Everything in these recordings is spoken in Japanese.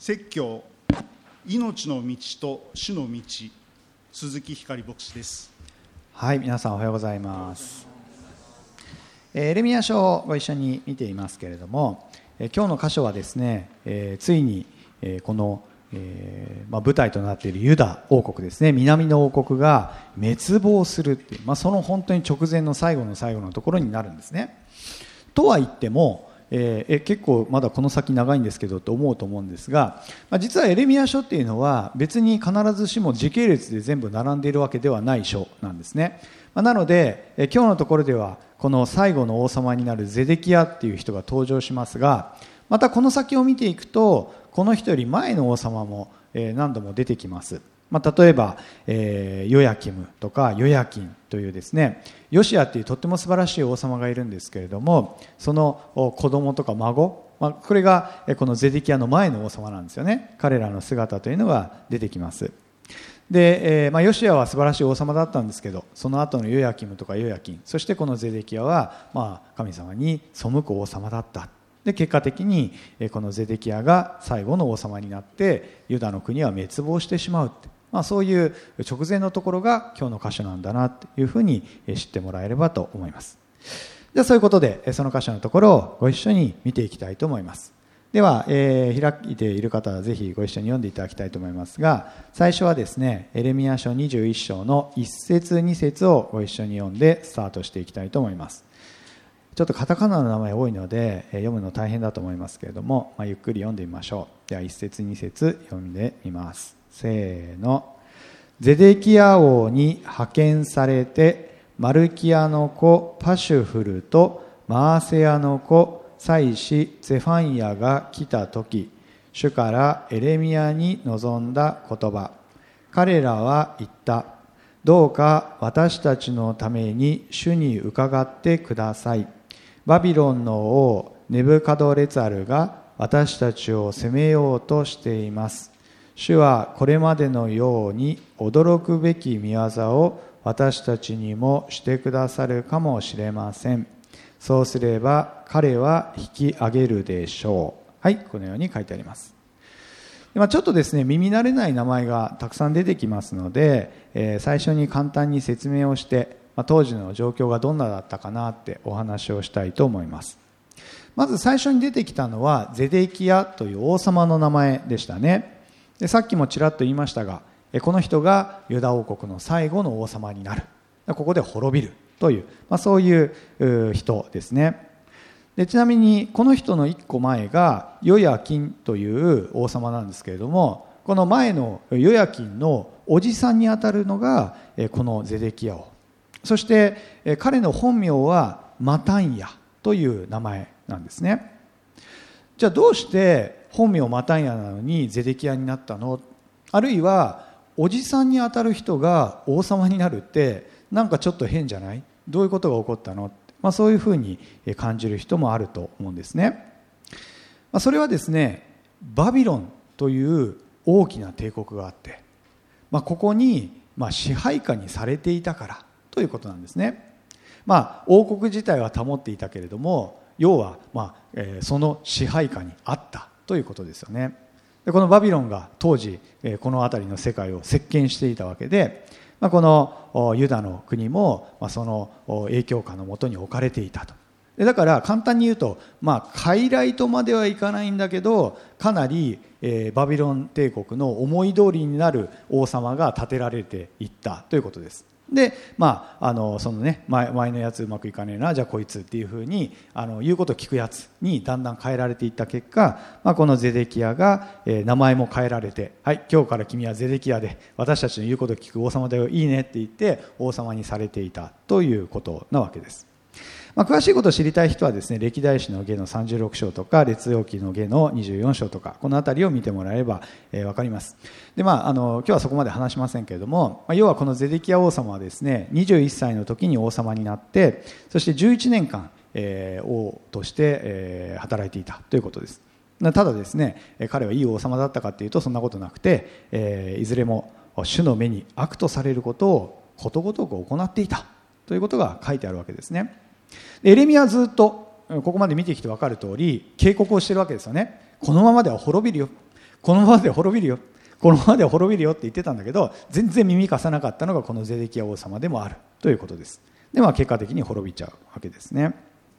説教命の道と主の道、鈴木光牧師です。 はい、皆さんおはようございます。エレミヤ書をご一緒に見ていますけれども、今日の箇所はですね、ついにこの舞台となっているユダ王国ですね、南の王国が滅亡するっていう、その本当に直前の最後の最後のところになるんですね。とは言っても結構まだこの先長いんですけどと思うと思うんですが、実はエレミヤ書っていうのは別に必ずしも時系列で全部並んでいるわけではない書なんですね。なので今日のところではこの最後の王様になるゼデキヤっていう人が登場しますが、またこの先を見ていくとこの人より前の王様も何度も出てきます。例えば、ヨヤキムとかヨヤキンというですね、ヨシアというとっても素晴らしい王様がいるんですけれども、その子供とか孫、これがこのゼデキヤの前の王様なんですよね。彼らの姿というのが出てきます。で、ヨシアは素晴らしい王様だったんですけど、その後のヨヤキムとかヨヤキン、そしてこのゼデキヤは、神様に背く王様だった。で、結果的にこのゼデキヤが最後の王様になってユダの国は滅亡してしまうって、そういう直前のところが今日の箇所なんだなというふうに知ってもらえればと思います。じゃあそういうことでその箇所のところをご一緒に見ていきたいと思います。では、開いている方はぜひご一緒に読んでいただきたいと思いますが、最初はですね、エレミヤ書21章の1節2節をご一緒に読んでスタートしていきたいと思います。ちょっとカタカナの名前多いので読むの大変だと思いますけれども、ゆっくり読んでみましょう。では1節2節読んでみます。せーの。ゼデキヤ王に派遣されてマルキアの子パシュフルとマーセヤの子祭司ゼファンヤが来た時、主からエレミヤに臨んだ言葉。彼らは言った。どうか私たちのために主に伺ってください。バビロンの王ネブカドレツァルが私たちを攻めようとしています。主はこれまでのように驚くべき御業を私たちにもしてくださるかもしれません。そうすれば彼は引き上げるでしょう。はい、このように書いてあります。ちょっとですね、耳慣れない名前がたくさん出てきますので、最初に簡単に説明をして、当時の状況がどんなだったかなってお話をしたいと思います。まず最初に出てきたのはゼデキヤという王様の名前でしたね。で、さっきもちらっと言いましたが、この人がユダ王国の最後の王様になる。ここで滅びるという、そういう人ですね。で、ちなみにこの人の一個前がヨヤキンという王様なんですけれども、この前のヨヤキンのおじさんにあたるのがこのゼデキヤ王。そして彼の本名はマタンヤという名前なんですね。じゃあどうして本名マタンヤなのにゼデキヤになったの？あるいはおじさんにあたる人が王様になるってなんかちょっと変じゃない？どういうことが起こったの？そういうふうに感じる人もあると思うんですね。それはですね、バビロンという大きな帝国があって、ここに支配下にされていたからということなんですね。王国自体は保っていたけれども、要はその支配下にあったということですよね。で、このバビロンが当時この辺りの世界を席巻していたわけで、このユダの国もその影響下のもとに置かれていたと。で、だから簡単に言うと、傀儡とまではいかないんだけど、かなりバビロン帝国の思い通りになる王様が建てられていったということです。で、そのね、前のやつうまくいかねえな、じゃあこいつっていうふうに言うことを聞くやつにだんだん変えられていった結果、このゼデキヤが名前も変えられて、はい、今日から君はゼデキヤで私たちの言うことを聞く王様だよ、いいねって言って王様にされていたということなわけです。詳しいことを知りたい人はですね、歴代史の下の36章とか列王記の下の24章とか、このあたりを見てもらえれば分かります。で、今日はそこまで話しませんけれども、要はこのゼデキヤ王様はですね、21歳の時に王様になって、そして11年間、王として、働いていたということです。ただですね、彼はいい王様だったかというとそんなことなくて、いずれも主の目に悪とされることをことごとく行っていたということが書いてあるわけですね。エレミヤはずっとここまで見てきて分かる通り警告をしているわけですよね。このままでは滅びるよ、 このままで滅びるよ、このままで滅びるよって言ってたんだけど、全然耳貸さなかったのがこのゼデキヤ王様でもあるということです。で、結果的に滅びちゃうわけですね。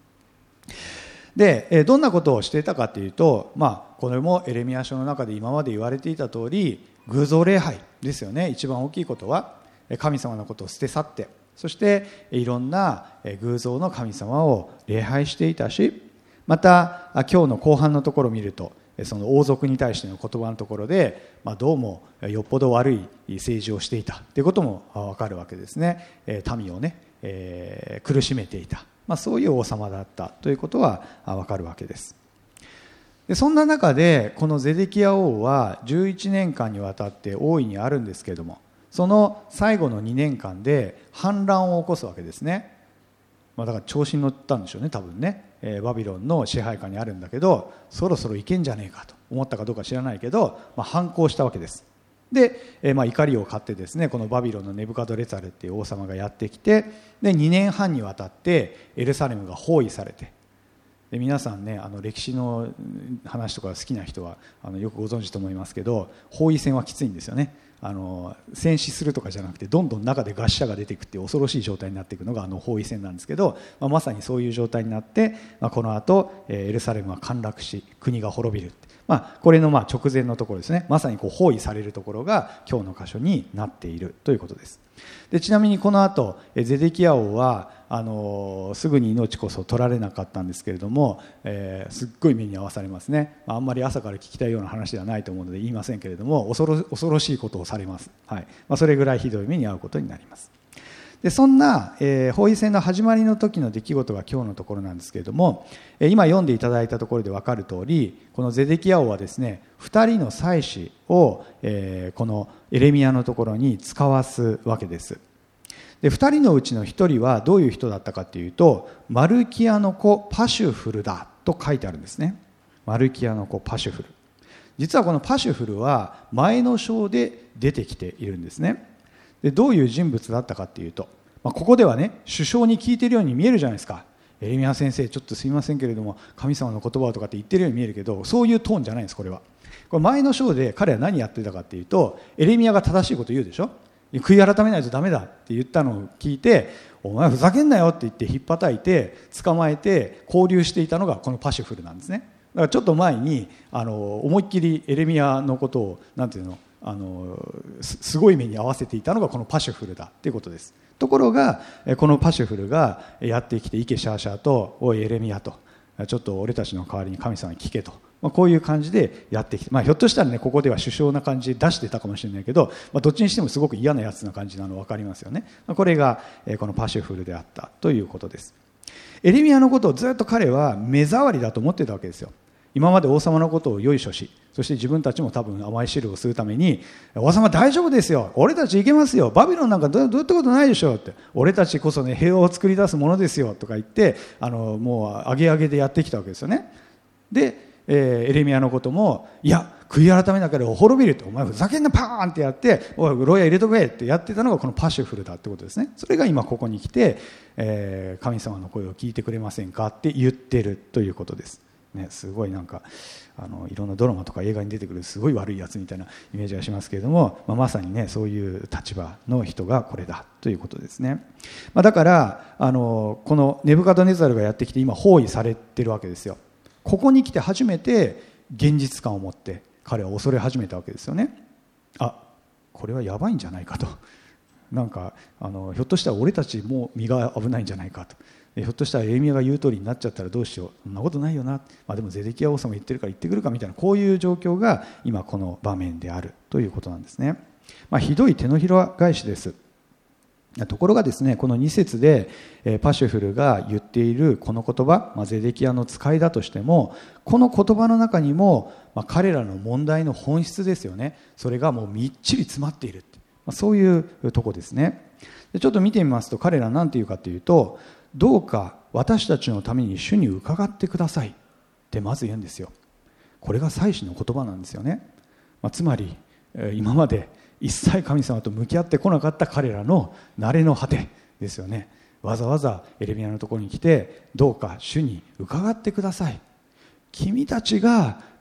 で、どんなことをしていたかというと、これもエレミヤ書の中で今まで言われていた通り、偶像礼拝ですよね。一番大きいことは神様のことを捨て去って、そしていろんな偶像の神様を礼拝していたし、また今日の後半のところを見ると、その王族に対しての言葉のところで、どうもよっぽど悪い政治をしていたということも分かるわけですね。民をね、苦しめていた、そういう王様だったということは分かるわけです。でそんな中でこのゼデキヤ王は11年間にわたって王位にあるんですけれども、その最後の2年間で反乱を起こすわけですね。だから調子に乗ったんでしょうね、多分ね。バビロンの支配下にあるんだけど、そろそろいけんじゃねえかと思ったかどうか知らないけど、反抗したわけです。で、怒りを買ってですね、このバビロンのネブカドレツァルっていう王様がやってきて、で2年半にわたってエルサレムが包囲されて、で皆さんね、歴史の話とか好きな人はよくご存知と思いますけど、包囲戦はきついんですよね。戦死するとかじゃなくて、どんどん中で餓死者が出ていくっていう恐ろしい状態になっていくのが包囲戦なんですけど、まさにそういう状態になって、この後エルサレムは陥落し国が滅びるって、これの直前のところですね。まさに包囲されるところが今日の箇所になっているということです。でちなみにこの後ゼデキヤ王はすぐに命こそ取られなかったんですけれども、すっごい目に遭わされますね。あんまり朝から聞きたいような話ではないと思うので言いませんけれども、恐ろしいことをされます。それぐらいひどい目に遭うことになります。でそんな、包囲戦の始まりの時の出来事が今日のところなんですけれども、今読んでいただいたところで分かる通り、このゼデキヤ王はですね、2人の祭司を、このエレミヤのところに使わすわけです。で2人のうちの1人はどういう人だったかというと、マルキアの子パシュフルだと書いてあるんですね。マルキアの子パシュフル、実はこのパシュフルは前の章で出てきているんですね。でどういう人物だったかというと、ここではね、首相に聞いているように見えるじゃないですか。エレミヤ先生、ちょっとすみませんけれども神様の言葉をとかって言ってるように見えるけど、そういうトーンじゃないんです。これ前の章で彼は何やってたかというと、エレミヤが正しいこと言うでしょ、悔い改めないとダメだって言ったのを聞いて、お前ふざけんなよって言って引っ叩いて捕まえて拘留していたのがこのパシュフルなんですね。だからちょっと前に思いっきりエレミヤのことをなんていうの、すごい目に合わせていたのがこのパシュフルだということです。ところがこのパシュフルがやってきて、イケシャーシャーと、おいエレミヤと、ちょっと俺たちの代わりに神様に聞けと、こういう感じでやってきて、ひょっとしたらね、ここでは首相な感じで出してたかもしれないけど、どっちにしてもすごく嫌なやつな感じなの分かりますよね。これがこのパシュフルであったということです。エレミヤのことをずっと彼は目障りだと思っていたわけですよ。今まで王様のことをよいしょし、そして自分たちも多分甘い汁を吸うために、王様大丈夫ですよ、俺たち行けますよ、バビロンなんかどういったことないでしょうって、俺たちこそね平和を作り出すものですよとか言って、もうアゲアゲでやってきたわけですよね。で、エレミヤのことも、いや悔い改めなければ滅びると、お前ふざけんなパーンってやって、おい牢屋入れとけってやってたのがこのパシュフルだってことですね。それが今ここに来て、神様の声を聞いてくれませんかって言ってるということですね。すごいなんかいろんなドラマとか映画に出てくるすごい悪いやつみたいなイメージがしますけれども、まさにねそういう立場の人がこれだということですね。だからこのネブカドネザルがやってきて今包囲されてるわけですよ。ここに来て初めて現実感を持って彼は恐れ始めたわけですよね。これはやばいんじゃないかと、なんかひょっとしたら俺たちも身が危ないんじゃないかと、ひょっとしたらエレミヤが言う通りになっちゃったらどうしよう、そんなことないよな、でもゼデキヤ王様言ってるから言ってくるかみたいな、こういう状況が今この場面であるということなんですね。ひどい手のひら返しです。ところがですね、この2節でパシュフルが言っているこの言葉、ゼデキヤの使いだとしても、この言葉の中にも彼らの問題の本質ですよね、それがもうみっちり詰まっている、そういうとこですね。ちょっと見てみますと、彼ら何て言うかというと、どうか私たちのために主に伺ってくださいってまず言うんですよ。これが祭司の言葉なんですよね。つまり今まで一切神様と向き合ってこなかった彼らの慣れの果てですよね。わざわざエレミヤのところに来て、どうか主に伺ってください、君たちが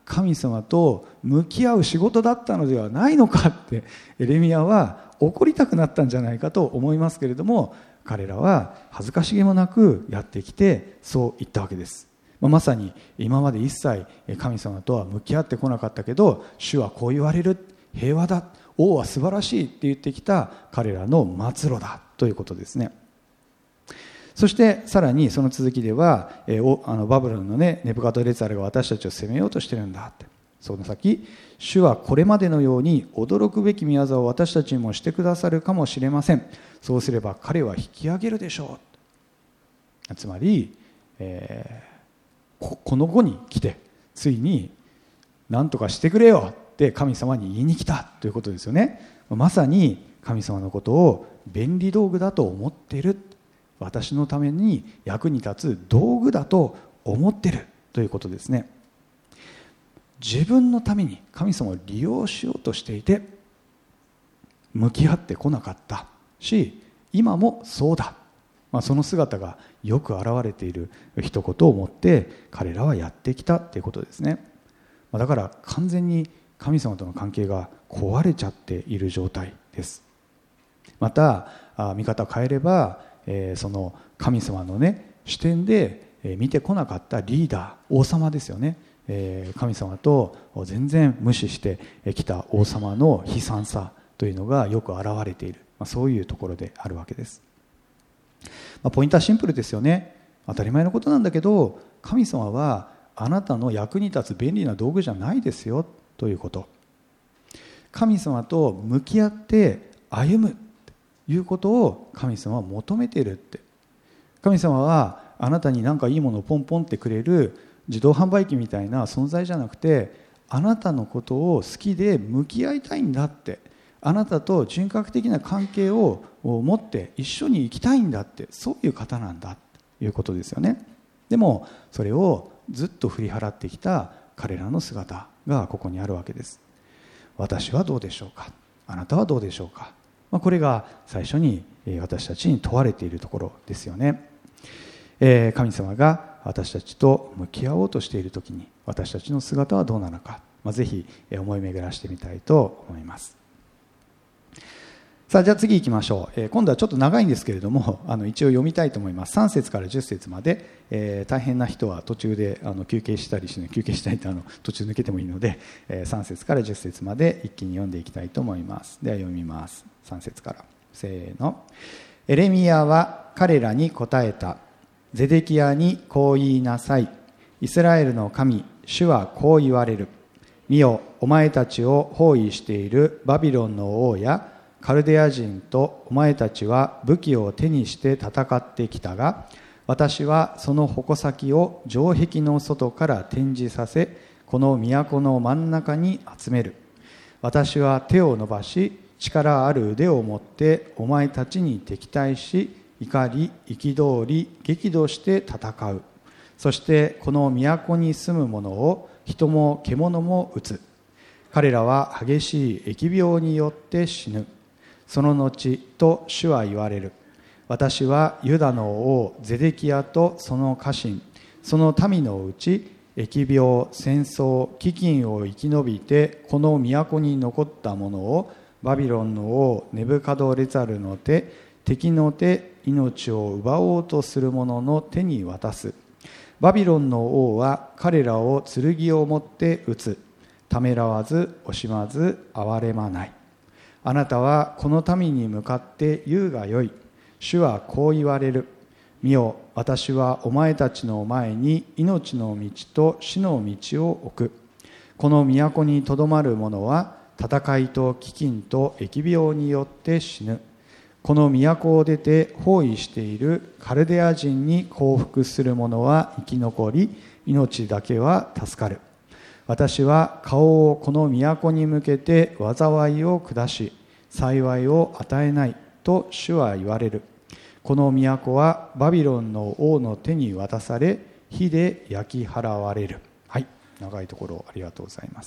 神様と向き合う仕事だったのではないのかってエレミヤは怒りたくなったんじゃないかと思いますけれども、彼らは恥ずかしげもなくやってきてそう言ったわけです。まさに今まで一切神様とは向き合ってこなかったけど、主はこう言われる、平和だ、王は素晴らしいって言ってきた彼らの末路だということですね。そしてさらにその続きでは、バブロンのネブカドレツァルが私たちを責めようとしてるんだって。その先、主はこれまでのように驚くべき御業を私たちにもしてくださるかもしれません。そうすれば彼は引き上げるでしょう。つまり、この後に来てついに何とかしてくれよって神様に言いに来たということですよね。まさに神様のことを便利道具だと思っている、私のために役に立つ道具だと思っているということですね。自分のために神様を利用しようとしていて向き合ってこなかったし、今もそうだ、その姿がよく現れている一言を持って彼らはやってきたということですね。だから完全に神様との関係が壊れちゃっている状態です。また見方を変えれば、その神様の視点で見てこなかったリーダー、王様ですよね。神様と全然無視してきた王様の悲惨さというのがよく現れている、そういうところであるわけです。ポイントはシンプルですよね。当たり前のことなんだけど、神様はあなたの役に立つ便利な道具じゃないですよということ。神様と向き合って歩むということを神様は求めているって。神様はあなたに何かいいものをポンポンってくれる自動販売機みたいな存在じゃなくて、あなたのことを好きで向き合いたいんだって、あなたと人格的な関係を持って一緒に生きたいんだって、そういう方なんだということですよね。でもそれをずっと振り払ってきた彼らの姿がここにあるわけです。私はどうでしょうか、あなたはどうでしょうか。これが最初に私たちに問われているところですよね。神様が私たちと向き合おうとしているときに私たちの姿はどうなのか、ぜひ思い巡らしてみたいと思います。さあ、じゃあ次行きましょう。今度はちょっと長いんですけれども、一応読みたいと思います。3節から10節まで、大変な人は途中で休憩したりしない、休憩したいと途中抜けてもいいので、3節から10節まで一気に読んでいきたいと思います。では読みます。3節から。せーの。エレミヤは彼らに答えた。ゼデキヤにこう言いなさい。イスラエルの神、主はこう言われる。見よ、お前たちを包囲しているバビロンの王やカルデア人とお前たちは武器を手にして戦ってきたが、私はその矛先を城壁の外から展示させ、この都の真ん中に集める。私は手を伸ばし、力ある腕を持ってお前たちに敵対し、怒り、憤り、激怒して戦う。そしてこの都に住む者を人も獣も撃つ。彼らは激しい疫病によって死ぬ。その後と主は言われる。私はユダの王ゼデキヤとその家臣、その民のうち疫病、戦争、飢饉を生き延びてこの都に残った者をバビロンの王ネブカドレザルの手、敵の手、命を奪おうとする者の手に渡す。バビロンの王は彼らを剣を持って撃つ。ためらわず惜しまず憐れまない。あなたはこの民に向かって言うがよい。主はこう言われる。見よ、私はお前たちの前に命の道と死の道を置く。この都にとどまる者は戦いと飢饉と疫病によって死ぬ。この都を出て包囲しているカルデア人に降伏する者は生き残り、命だけは助かる。私は顔をこの都に向けて災いを下し、幸いを与えないと主は言われる。この都はバビロンの王の手に渡され、火で焼き払われる。はい、長いところありがとうございます。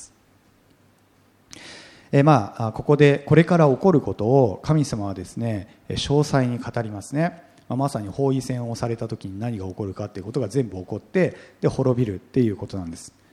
ここでこれから起こることを神様はですね、詳細に語りますね。まさに包囲戦をされた時に何が起こるかということが全部起こって、で滅びるっていうことなんです。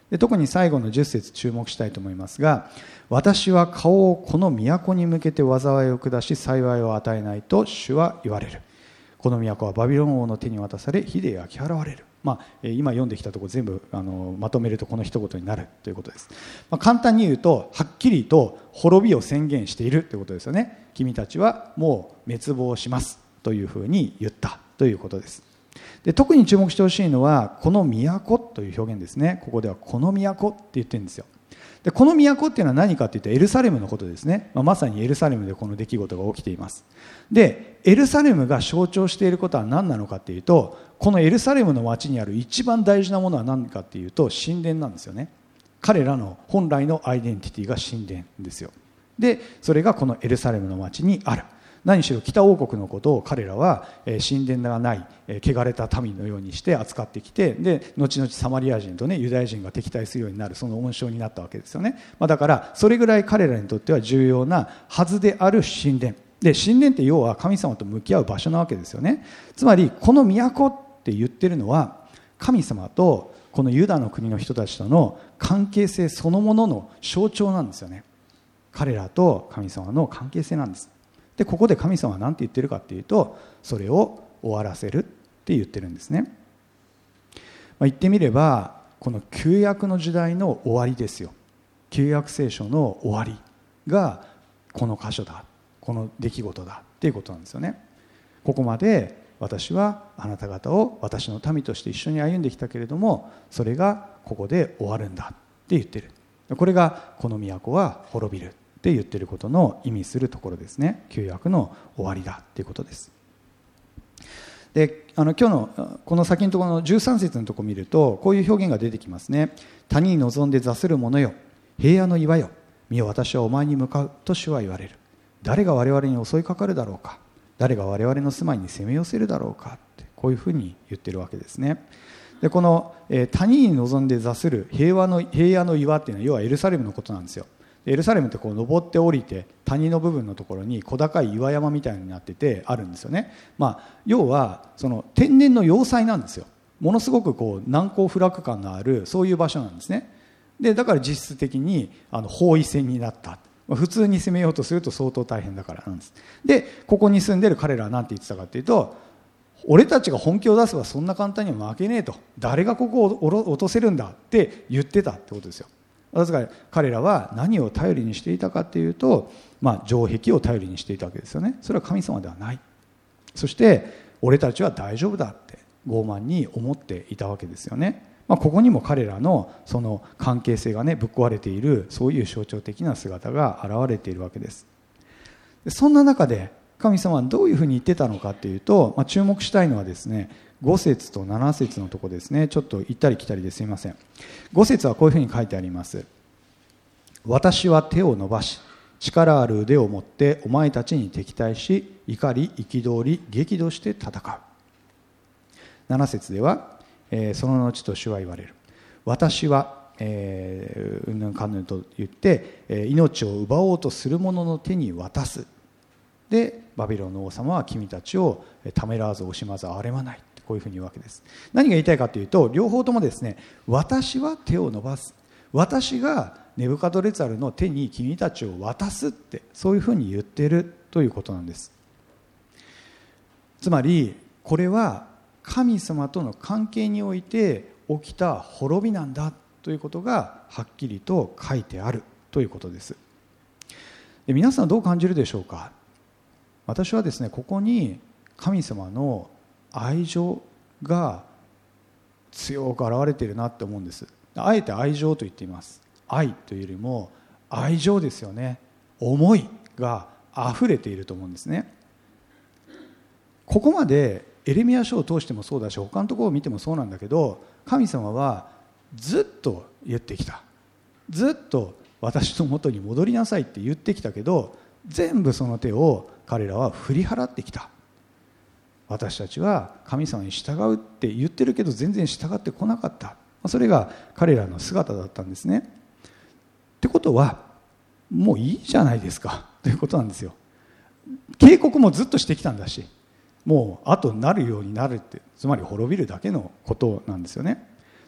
で特に最後の10節注目したいと思いますが、私は顔をこの都に向けて災いを下し幸いを与えないと主は言われる。この都はバビロン王の手に渡され火で焼き払われる。今読んできたところ全部まとめるとこの一言になるということです。簡単に言うとはっきりと滅びを宣言しているということですよね。君たちはもう滅亡しますというふうに言ったということです。で特に注目してほしいのはこの都という表現ですね。ここではこの都って言ってるんですよ。でこの都っていうのは何かというとエルサレムのことですね。まさにエルサレムでこの出来事が起きています。でエルサレムが象徴していることは何なのかというと、このエルサレムの町にある一番大事なものは何かというと神殿なんですよね。彼らの本来のアイデンティティが神殿ですよ。でそれがこのエルサレムの町にある。何しろ北王国のことを彼らは神殿がない汚れた民のようにして扱ってきて、で後々サマリア人とユダヤ人が敵対するようになる、その温床になったわけですよね。だからそれぐらい彼らにとっては重要なはずである神殿で、神殿って要は神様と向き合う場所なわけですよね。つまりこの都って言ってるのは神様とこのユダの国の人たちとの関係性そのものの象徴なんですよね。彼らと神様の関係性なんです。でここで神様は何て言ってるかっていうと、それを終わらせるって言ってるんですね。言ってみればこの旧約の時代の終わりですよ。旧約聖書の終わりがこの箇所だ、この出来事だっていうことなんですよね。ここまで私はあなた方を私の民として一緒に歩んできたけれども、それがここで終わるんだって言ってる。これがこの都は滅びるって言ってることの意味するところですね。旧約の終わりだっていうことです。で今日のこの先のところの13節のところを見るとこういう表現が出てきますね。谷に臨んで座する者よ、平野の岩よ、見よ私はお前に向かうと主は言われる。誰が我々に襲いかかるだろうか、誰が我々の住まいに攻め寄せるだろうかってこういうふうに言ってるわけですね。でこの、谷に臨んで座する平野の岩っていうのは要はエルサレムのことなんですよ。エルサレムってこう登って降りて谷の部分のところに小高い岩山みたいになっててあるんですよね。要はその天然の要塞なんですよ。ものすごくこう難攻不落感のあるそういう場所なんですね。でだから実質的に包囲戦になった。普通に攻めようとすると相当大変だからなんです。でここに住んでる彼らは何て言ってたかというと、俺たちが本気を出せばそんな簡単には負けねえと、誰がここを落とせるんだって言ってたってことですよ。ですから彼らは何を頼りにしていたかというと、城壁を頼りにしていたわけですよね。それは神様ではない。そして俺たちは大丈夫だって傲慢に思っていたわけですよね。ここにも彼らのその関係性がぶっ壊れている、そういう象徴的な姿が現れているわけです。そんな中で神様はどういうふうに言ってたのかというと、注目したいのはですね、5節と7節のところですね。ちょっと行ったり来たりですいません。5節はこういうふうに書いてあります。私は手を伸ばし力ある腕を持ってお前たちに敵対し、怒り憤り激怒して戦う。7節ではその後と主は言われる。私はうんぬんかんぬんと言って命を奪おうとする者の手に渡す。でバビロンの王様は君たちをためらわず惜しまず憐れまない、こういうふうに言うわけです。何が言いたいかというと、両方ともですね、私は手を伸ばす、私がネブカドレツァルの手に君たちを渡すって、そういうふうに言っているということなんです。つまりこれは神様との関係において起きた滅びなんだということがはっきりと書いてあるということです。で皆さんどう感じるでしょうか。私はですね、ここに神様の愛情が強く現れているなって思うんです。あえて愛情と言っています。愛というよりも愛情ですよね。思いがあふれていると思うんですね。ここまでエレミヤ書を通してもそうだし、他のところを見てもそうなんだけど、神様はずっと言ってきた。ずっと私の元に戻りなさいって言ってきたけど、全部その手を彼らは振り払ってきた。私たちは神様に従うって言ってるけど全然従ってこなかった。それが彼らの姿だったんですね。ってことはもういいじゃないですかということなんですよ。警告もずっとしてきたんだし、もう後になるようになるって、つまり滅びるだけのことなんですよね。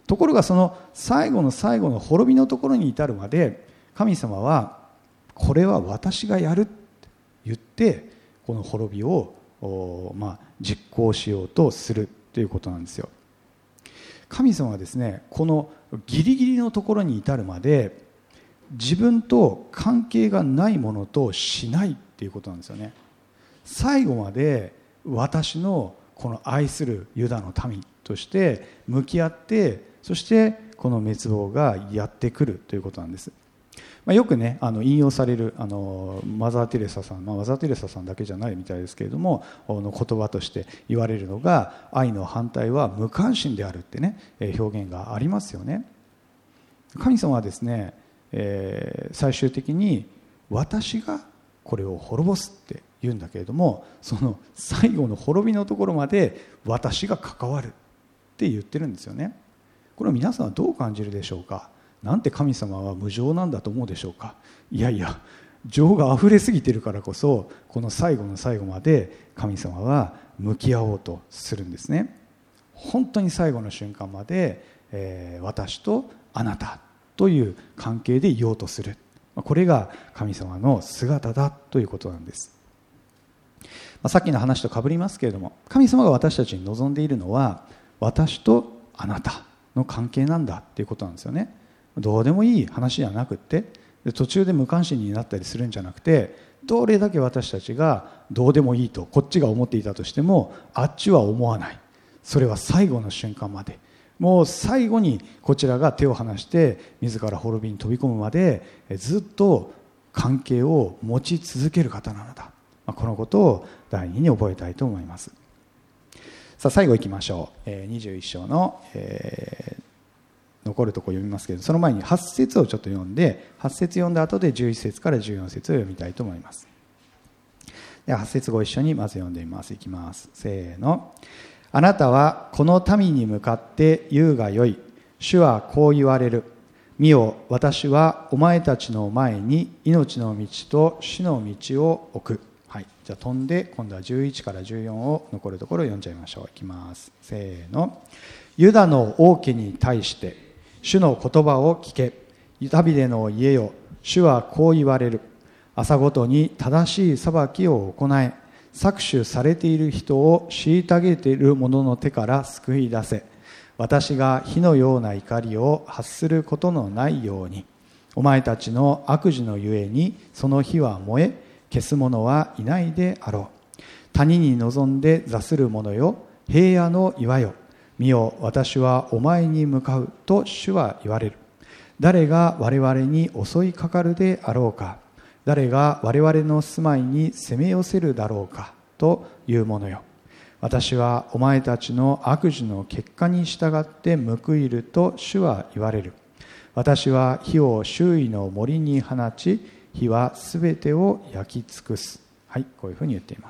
ところがその最後の最後の滅びのところに至るまで、神様はこれは私がやるって言ってこの滅びを実行しようとするということなんですよ。神様はですね、このギリギリのところに至るまで自分と関係がないものとしないっていうことなんですよね。最後まで私のこの愛するユダの民として向き合って、そしてこの滅亡がやってくるということなんです。よくね引用されるマザー・テレサさん、マザー・テレサさんだけじゃないみたいですけれども、言葉として言われるのが、愛の反対は無関心であるってね、表現がありますよね。神様はですね、最終的に私がこれを滅ぼすって言うんだけれども、その最後の滅びのところまで私が関わるって言ってるんですよね。これを皆さんはどう感じるでしょうか。なんて神様は無情なんだと思うでしょうか。いやいや、情があふれすぎているからこそ、この最後の最後まで神様は向き合おうとするんですね。本当に最後の瞬間まで、私とあなたという関係でいようとする、これが神様の姿だということなんです。さっきの話とかぶりますけれども、神様が私たちに望んでいるのは私とあなたの関係なんだということなんですよね。どうでもいい話じゃなくって、途中で無関心になったりするんじゃなくて、どれだけ私たちがどうでもいいとこっちが思っていたとしても、あっちは思わない。それは最後の瞬間まで、もう最後にこちらが手を離して自ら滅びに飛び込むまでずっと関係を持ち続ける方なのだ。このことを第二に覚えたいと思います。さあ最後いきましょう。21章の、残るところ読みますけど、その前に8節をちょっと読んで、8節読んだ後で11節から14節を読みたいと思います。では8節ご一緒にまず読んでみます。いきます。せーの。あなたはこの民に向かって言うがよい。主はこう言われる。見よ、私はお前たちの前に命の道と死の道を置く。はい、じゃあ飛んで今度は11から14を残るところを読んじゃいましょう。いきます。せーの。ユダの王家に対して主の言葉を聞け。ダビデの家よ、主はこう言われる。朝ごとに正しい裁きを行え。搾取されている人を虐げている者の手から救い出せ。私が火のような怒りを発することのないように。お前たちの悪事のゆえにその火は燃え、消す者はいないであろう。谷に臨んで座する者よ、平野の岩よ。見よ、私はお前に向かうと主は言われる。誰が我々に襲いかかるであろうか。誰が我々の住まいに攻め寄せるだろうかというものよ。私はお前たちの悪事の結果に従って報いると主は言われる。私は火を周囲の森に放ち、火はすべてを焼き尽くす。はい、こういうふうに言っています。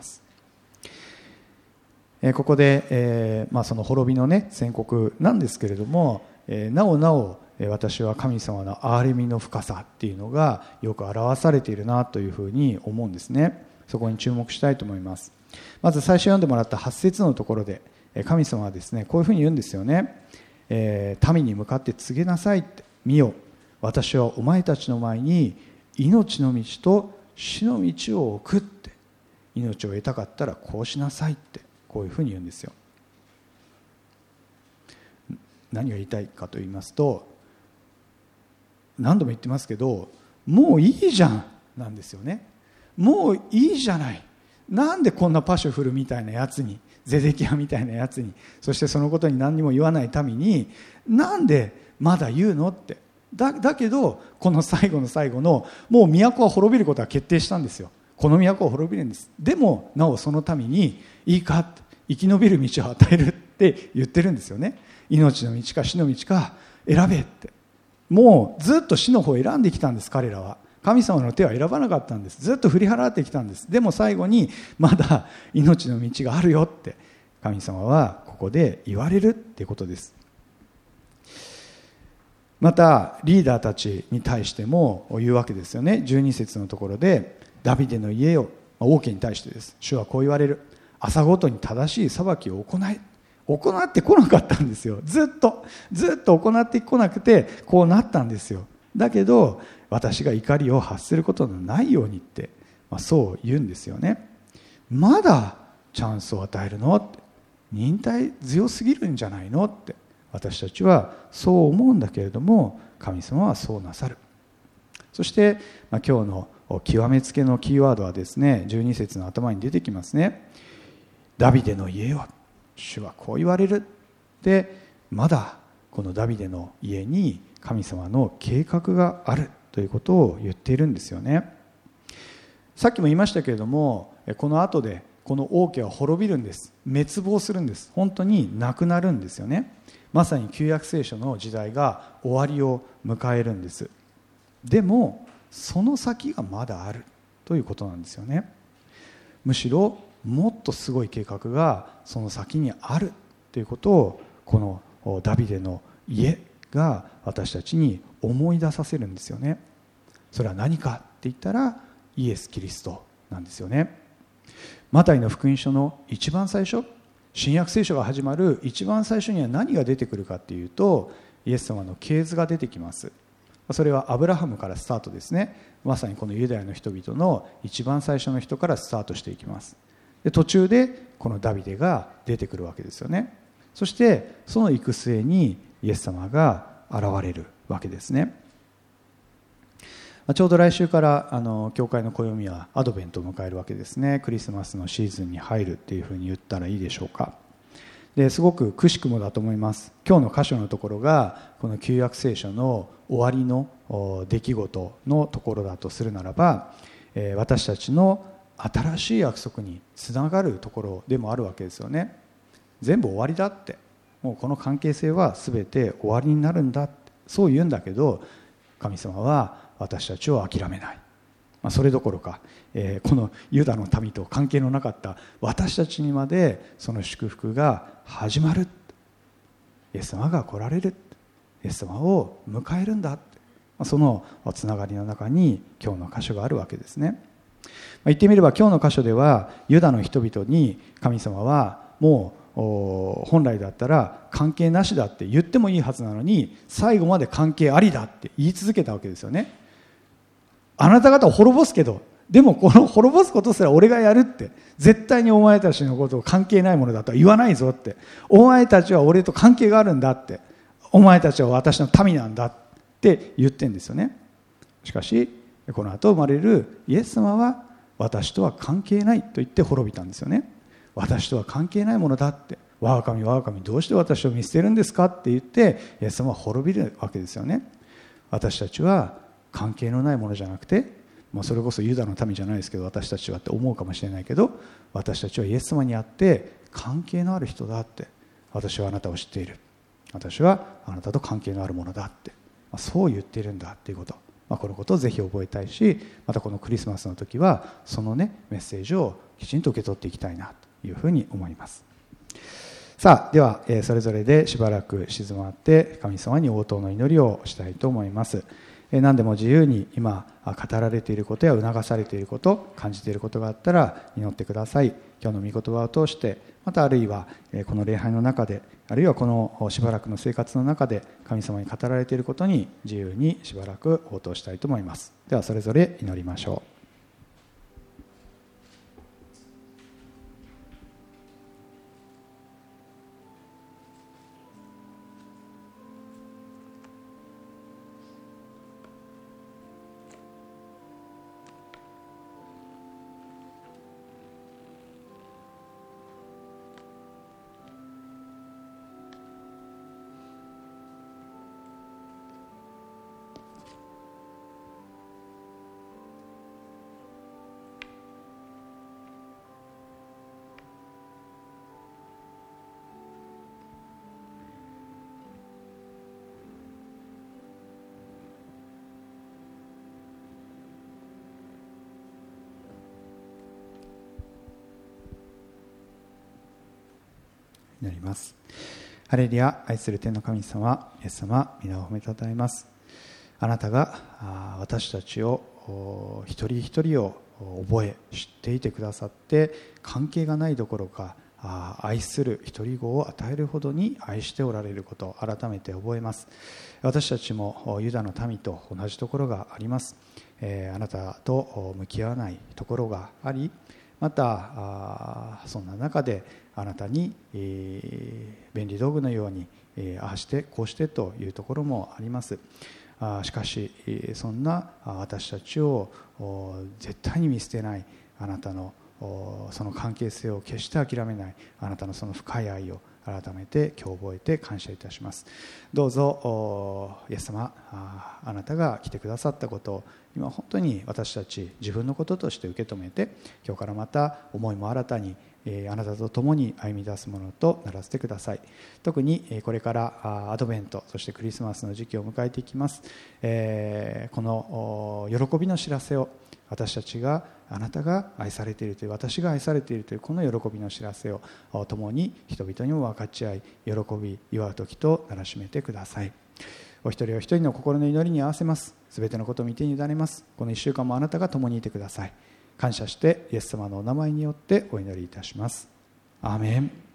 ここで、その滅びのね宣告なんですけれども、なおなお私は神様の憐れみの深さっていうのがよく表されているなというふうに思うんですね。そこに注目したいと思います。まず最初読んでもらった8節のところで、神様はですねこういうふうに言うんですよね。民に向かって告げなさいって。見よ、私はお前たちの前に命の道と死の道を置くって。命を得たかったらこうしなさいって、こういうふうに言うんですよ。何が言いたいかと言いますと、何度も言ってますけど、もういいじゃんなんですよね。もういいじゃない。なんでこんなパシュフルみたいなやつに、ゼデキヤみたいなやつに、そしてそのことに何にも言わない民になんでまだ言うのって。だけどこの最後の最後の、もう都は滅びることは決定したんですよ。この都は滅びるんです。でもなおその民にいいかって、生き延びる道を与えるって言ってるんですよね。命の道か死の道か選べって。もうずっと死の方を選んできたんです。彼らは神様の手は選ばなかったんです。ずっと振り払ってきたんです。でも最後にまだ命の道があるよって神様はここで言われるっていうことです。またリーダーたちに対しても言うわけですよね。12節のところで、ダビデの家を、王家に対してです。主はこう言われる。朝ごとに正しい裁きを行え。 行ってこなかったんですよ。ずっと行ってこなくてこうなったんですよ。だけど私が怒りを発することのないようにって、そう言うんですよね。まだチャンスを与えるのって、忍耐強すぎるんじゃないのって、私たちはそう思うんだけれども、神様はそうなさる。そして、今日の極めつけのキーワードはですね、12節の頭に出てきますね。ダビデの家は、主はこう言われる。で、まだこのダビデの家に神様の計画があるということを言っているんですよね。さっきも言いましたけれども、この後でこの王家は滅びるんです。滅亡するんです。本当になくなるんですよね。まさに旧約聖書の時代が終わりを迎えるんです。でもその先がまだあるということなんですよね。むしろもっとすごい計画がその先にあるということを、このダビデの家が私たちに思い出させるんですよね。それは何かって言ったらイエス・キリストなんですよね。マタイの福音書の一番最初、新約聖書が始まる一番最初には何が出てくるかっていうと、イエス様の系図が出てきます。それはアブラハムからスタートですね。まさにこのユダヤの人々の一番最初の人からスタートしていきます。で、途中でこのダビデが出てくるわけですよね。そしてその行く末にイエス様が現れるわけですね。ちょうど来週から教会の暦はアドベントを迎えるわけですね。クリスマスのシーズンに入るっていうふうに言ったらいいでしょうか。ですごくくしくもだと思います。今日の箇所のところがこの旧約聖書の終わりの出来事のところだとするならば、私たちの新しい約束につながるところでもあるわけですよね。全部終わりだって、もうこの関係性は全て終わりになるんだって、そう言うんだけど、神様は私たちを諦めない。それどころか、このユダの民と関係のなかった私たちにまでその祝福が始まる。イエス様が来られる。イエス様を迎えるんだ。そのつながりの中に今日の箇所があるわけですね。言ってみれば今日の箇所ではユダの人々に神様はもう本来だったら関係なしだって言ってもいいはずなのに、最後まで関係ありだって言い続けたわけですよね。あなた方を滅ぼすけど、でもこの滅ぼすことすら俺がやるって、絶対にお前たちのことを関係ないものだとは言わないぞって、お前たちは俺と関係があるんだって、お前たちは私の民なんだって言ってるんですよね。しかしこの後生まれるイエス様は私とは関係ないと言って滅びたんですよね。私とは関係ないものだって、我が神我が神どうして私を見捨てるんですかって言ってイエス様は滅びるわけですよね。私たちは関係のないものじゃなくて、それこそユダの民じゃないですけど、私たちはって思うかもしれないけど、私たちはイエス様にあって関係のある人だって、私はあなたを知っている、私はあなたと関係のあるものだって、そう言っているんだっていうこと、このことをぜひ覚えたいし、またこのクリスマスの時はそのメッセージをきちんと受け取っていきたいなというふうに思います。さあ、ではそれぞれでしばらく静まって神様に応答の祈りをしたいと思います。何でも自由に今語られていることや促されていること、感じていることがあったら祈ってください。今日の御言葉を通して、またあるいはこの礼拝の中で、あるいはこのしばらくの生活の中で神様に語られていることに自由にしばらく応答したいと思います。ではそれぞれ祈りましょう。祈ります。ハレルヤ。愛する天の神様、イエス様、皆を褒めたたえます。あなたが私たちを一人一人を覚え知っていてくださって、関係がないどころか愛する一人子を与えるほどに愛しておられることを改めて覚えます。私たちもユダの民と同じところがあります。あなたと向き合わないところがあり、またそんな中であなたに便利道具のようにああしてこうしてというところもあります。しかしそんな私たちを絶対に見捨てないあなたのその関係性を決して諦めないあなたのその深い愛を改めて今日覚えて感謝いたします。どうぞイエス様、あなたが来てくださったことを今本当に私たち自分のこととして受け止めて、今日からまた思いも新たにあなたと共に歩み出すものとならせてください。特にこれからアドベント、そしてクリスマスの時期を迎えていきます。この喜びの知らせを、私たちがあなたが愛されているという、私が愛されているというこの喜びの知らせを共に人々にも分かち合い、喜び祝う時とならしめてください。お一人お一人の心の祈りに合わせます。すべてのことを御手に委ねます。この1週間もあなたが共にいてください。感謝してイエス様のお名前によってお祈りいたします。アーメン。